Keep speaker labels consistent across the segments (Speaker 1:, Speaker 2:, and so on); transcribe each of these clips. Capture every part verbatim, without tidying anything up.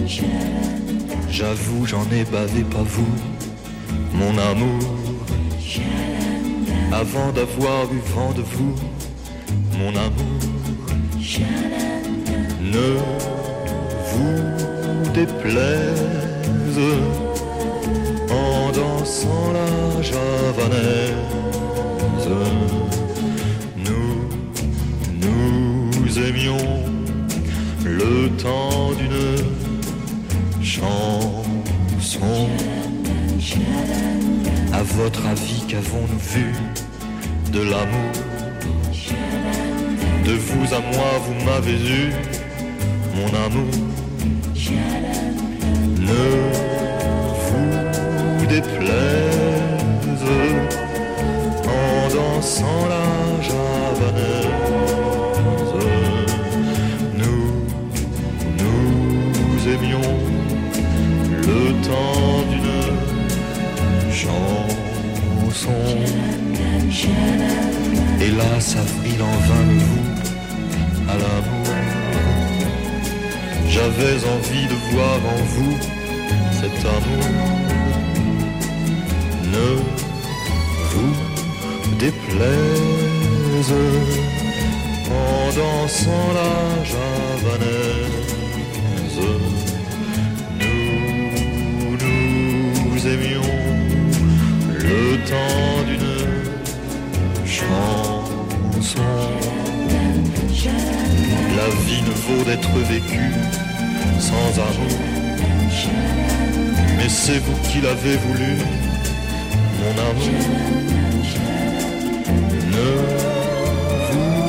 Speaker 1: J'avoue, j'en ai bavé, pas vous, mon amour. Avant d'avoir eu vent de vous, mon amour. Ne vous déplaise en dansant la javanaise. Nous, nous aimions le temps d'une chanson. À votre avis, qu'avons-nous vu de l'amour? De vous à moi, vous m'avez eu, mon amour. Ne vous déplaise en dansant la javanaise. Nous, nous aimions le temps d'une chanson. Hélas, avril en vain le vous à l'amour. J'avais envie de voir en vous cet amour. Ne vous déplaise en dansant la javanaise. Nous, nous aimions le temps d'une chanson. La vie ne vaut d'être vécue sans amour. Mais c'est vous qui l'avez voulu, mon amour. Ne vous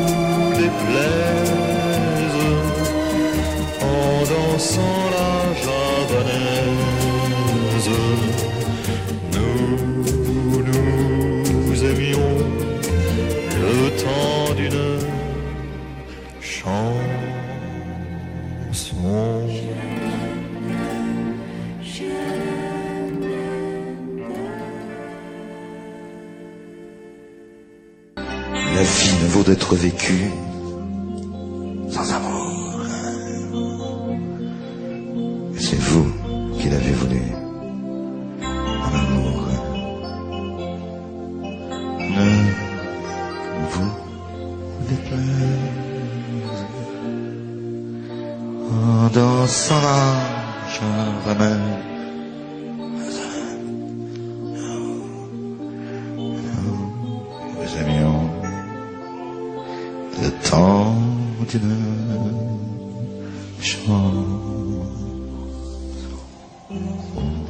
Speaker 1: déplaise en dansant la javanaise. Nous, nous aimions le temps d'une chanson.
Speaker 2: La vie ne vaut d'être vécue sans amour. C'est vous qui l'avez voulu, mon amour. Ne vous déplaise en dansant la javanaise. Nous aimions le temps d'une chanson.